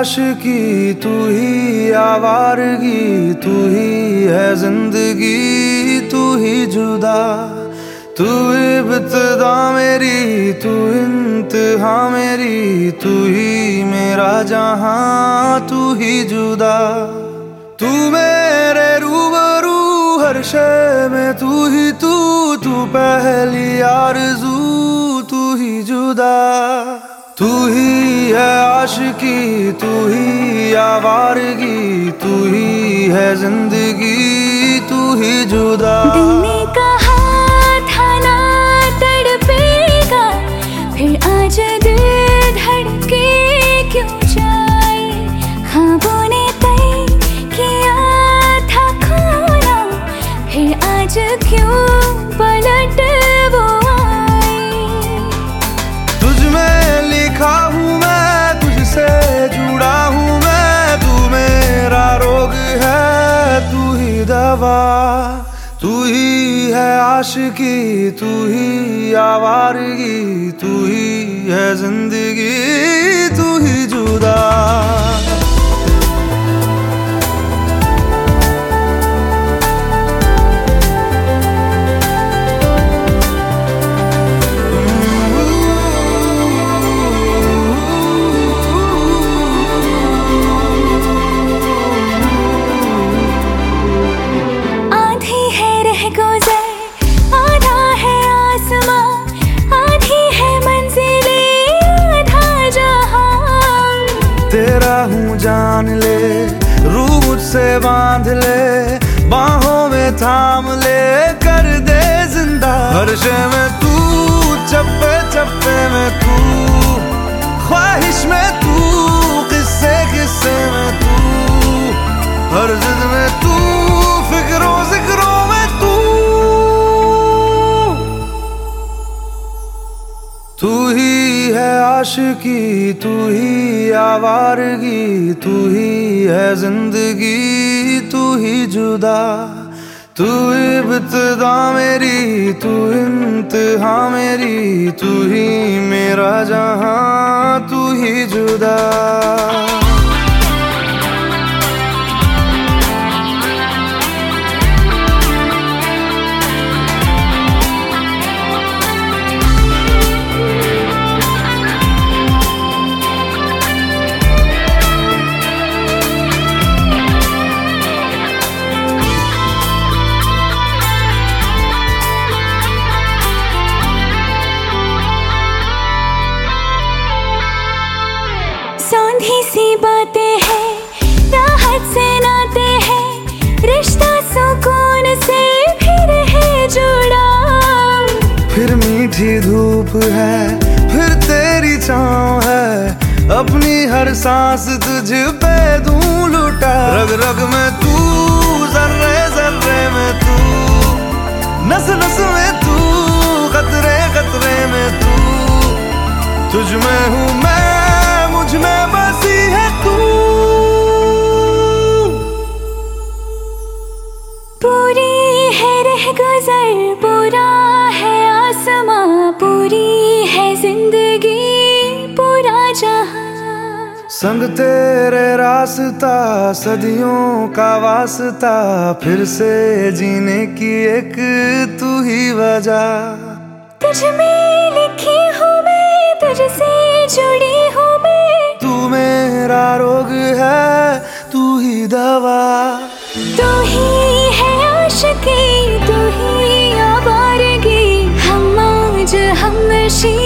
आशिकी, तू ही आवारगी, तू ही है जिंदगी, तू ही जुदा। तू इब्तिदा मेरी, तू इंतहा मेरी, तू ही मेरा जहां, तू ही जुदा। तू मेरे रूबरू हर शय में, तू ही तू पहली आरज़ू, तू ही जुदा। तू ही है आशिकी, तू ही आवारगी, तू ही है जिंदगी, तू ही जुदा। दिल ने कहा था ना तड़पेगा, फिर आज दिल धड़के क्यों जाए। ख्वाबों ने तय किया था खोना, फिर आज क्यों पलट वो आए। तुझ में लिखा हूँ मैं, तुझसे जुड़ा हूँ मैं, तू मेरा रोग है, तू ही दवा। तू ही है आशिकी, तू ही आवारगी, तू ही है जिंदगी, तू ही जुदा। तेरा हूँ जान ले, रूह मुझसे बांध ले, बाहों में थाम ले, कर दे जिंदा। हर शय में तू, चप्पे चप्पे में तू, ख्वाहिश में तू, किस्से किस्से में तू, हर जिद में तू, फिक्रों जिक्रों में तू। तू ही है आशिकी, तू ही आवारगी, तू ही है जिंदगी, तू ही जुदा। तू इब्तिदा मेरी, तू इंतहा मेरी, तू ही मेरा जहां, तू ही जुदा। सौंधी सी बातें हैं, राहत से नाते हैं, रिश्ता सुकून से फिर है जुड़ा। फिर मीठी धूप है, फिर तेरी छाँव है, अपनी हर सांस तुझ पे दूं लुटा। रग रग में तू, जर्रे जर्रे में तू, नस नस में तू, कतरे कतरे में तू, तुझ में हूँ मैं, मुझ में बसी है तू। पूरी है रह गुजर, पूरा है आसमां, पूरी है जिंदगी, पूरा जहां। संग तेरे रास्ता, सदियों का वास्ता, फिर से जीने की एक तू ही वजह। तुझ में लिखी हूँ मैं, तुझसे जुड़ी हूँ मैं, तू मेरा रोग है, तू ही दवा। तू ही है आशिकी, तू ही आवारगी, हम आज हमनशी।